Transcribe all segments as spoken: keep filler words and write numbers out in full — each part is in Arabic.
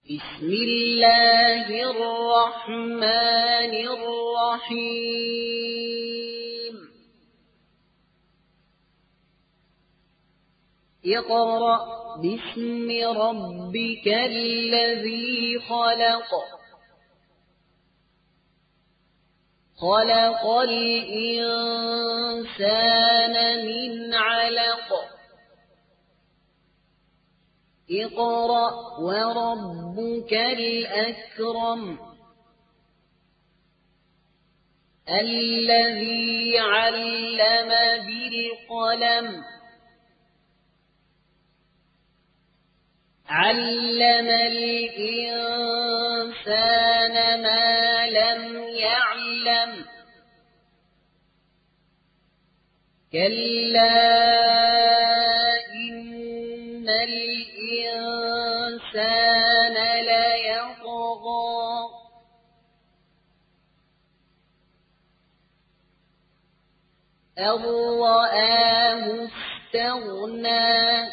بسم الله الرحمن الرحيم اقرأ باسم ربك الذي خلق خلق الإنسان من علق اقرأ وربك الأكرم الذي علم بالقلم علم الإنسان ما لم يعلم كلا إن الإنسان ليطغى أن رآه استغنى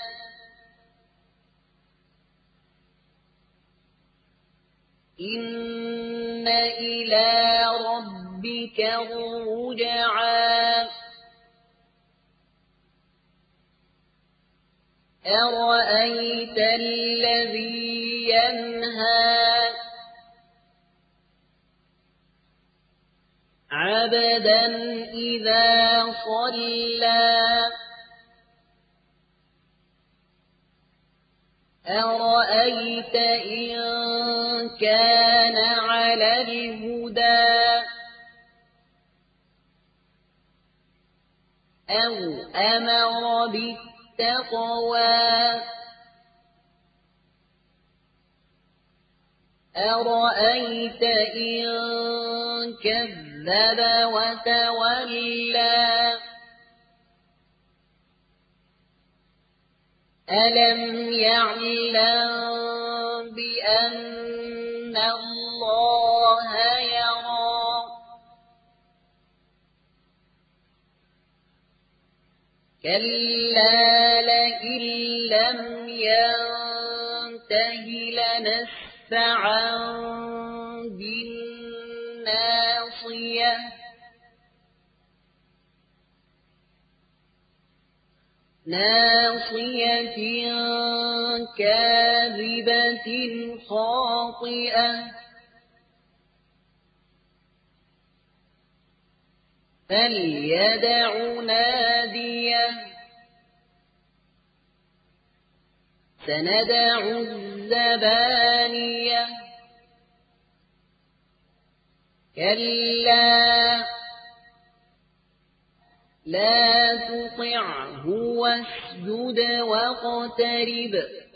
إن إلى ربك الرجعى أرأيت الذي ينهى عبدا إذا صلى أرأيت إن كان على الهدى أو أمر بالتقوى أرأيت إن كذب وتولى ألم يعلم بأن الله يرى كلا لئن لم ينته لنسفعا بالناصية ناصية كاذبة خاطئة فليدع ناديه سندع الزبانية كلا لا تطعه واسجد واقترب